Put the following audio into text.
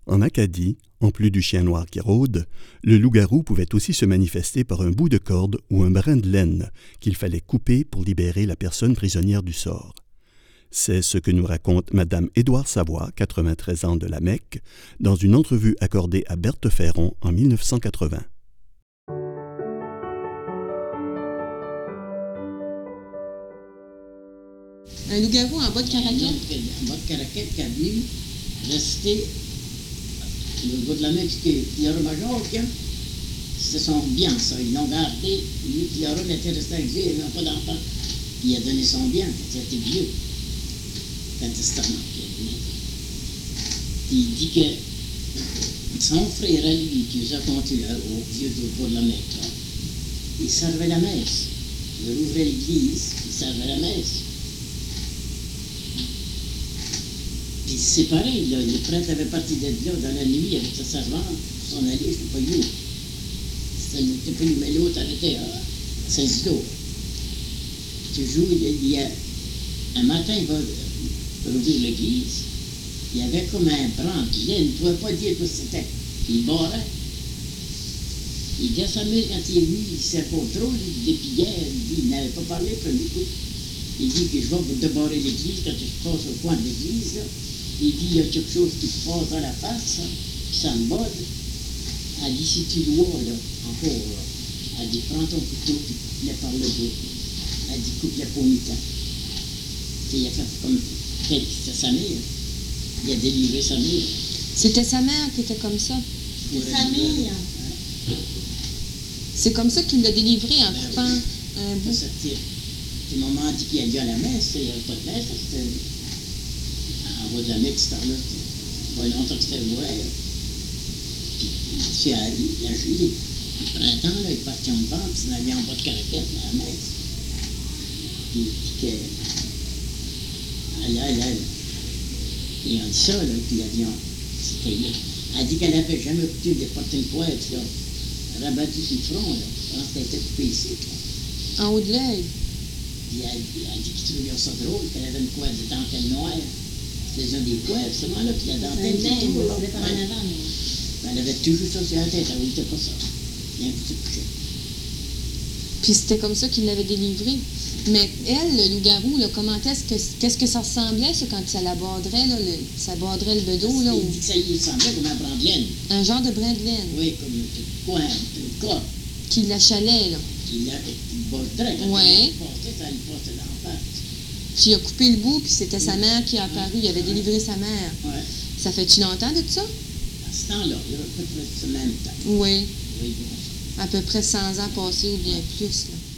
En Acadie, en plus du chien noir qui rôde, le loup-garou pouvait aussi se manifester par un bout de corde ou un brin de laine qu'il fallait couper pour libérer la personne prisonnière du sort. C'est ce que nous raconte Madame Édouard Savoie, 93 ans de la Mecque, dans une entrevue accordée à Berthe Ferron en 1980. Un loup-garou en bas de caraquette? En bas de caraquette qui est venu rester le bout de la Mecque, Piaro Major, c'était son bien, ça. Ils l'ont gardé. Lui, Piaro, il était resté avec lui, il n'avait pas d'enfant. Il a donné son bien quand il était vieux. Quand testament qu'il a donné. Il dit que son frère à lui, qui nous a conté au vieux du bout de la Mecque, là, il servait la messe. Il ouvrait l'église, il servait la messe. Puis c'est pareil, là, les prêtres avaient parti d'être là dans la nuit avec sa servante, s'en aller, je ne sais pas où. C'était pas où, mais l'autre arrêtait à Saint-Isidore. Toujours, il y a un matin, il va rouvrir l'église, il y avait comme un bran de laine, il ne pouvait pas dire que c'était. Il barrait. Il dit à Samuel, quand il est venu, il s'est pas trop, il dépliait, il n'avait pas parlé le premier coup. Il dit que je vais vous débarrer l'église, quand je passe au coin de l'église, là. Il dit, il y a quelque chose qui te passe dans la face, puis ça me bode. Elle dit, si tu dois, là, encore, là. Elle dit, prends ton couteau, puis coupe-le par le dos. Elle dit, coupe-le pour mi-temps. Il a fait comme, c'était sa mère. Il a délivré sa mère. C'était sa mère qui était comme ça? C'était sa mère. C'est comme ça qu'il l'a délivré en coupant un bout. Puis maman dit qu'il a dû à la messe, il n'y avait pas de messe, c'était en bas de la Mecque, ce temps-là. Pas longtemps que c'était ouvert. Puis c'est à la juillet. Le printemps, là, il partit en vente, il allait en bas de caraquette à la messe. Puis il dit que. Elle. Et on dit ça, là, puis elle dit, elle dit qu'elle n'avait jamais coutume de porter une couette, là. Rabattu sur le front, là. Je pense qu'elle était coupée ici, là. En haut de l'œil? Puis elle a dit qu'il trouvait ça drôle, qu'elle avait une couette de dentelle noire. C'était un des couettes, seulement là, puis la dentelle était toujours là. Elle avait toujours ça sur la tête, elle ne voulait pas ça. Bien que se couchait. Puis c'était comme ça qu'il l'avait délivré. Mais elle, le loup-garou, là, qu'est-ce que ça ressemblait, ça, quand ça la borderait, là, ça borderait le bedeau, là? Il dit que ça lui ressemblait comme un brin de laine. Un genre de brin de laine? Oui, comme une corde. Qui l'achalait, là? Qui borderait, quand ouais. Ça lui passait dans la face. Puis il a coupé le bout, puis c'était sa mère qui est apparue. Il avait délivré sa mère. Ouais. Ça fait-tu longtemps de ça? À ce temps-là, il y a à peu près ce même temps. Oui. Oui, bon. À peu près 100 ans passés ou bien plus, là.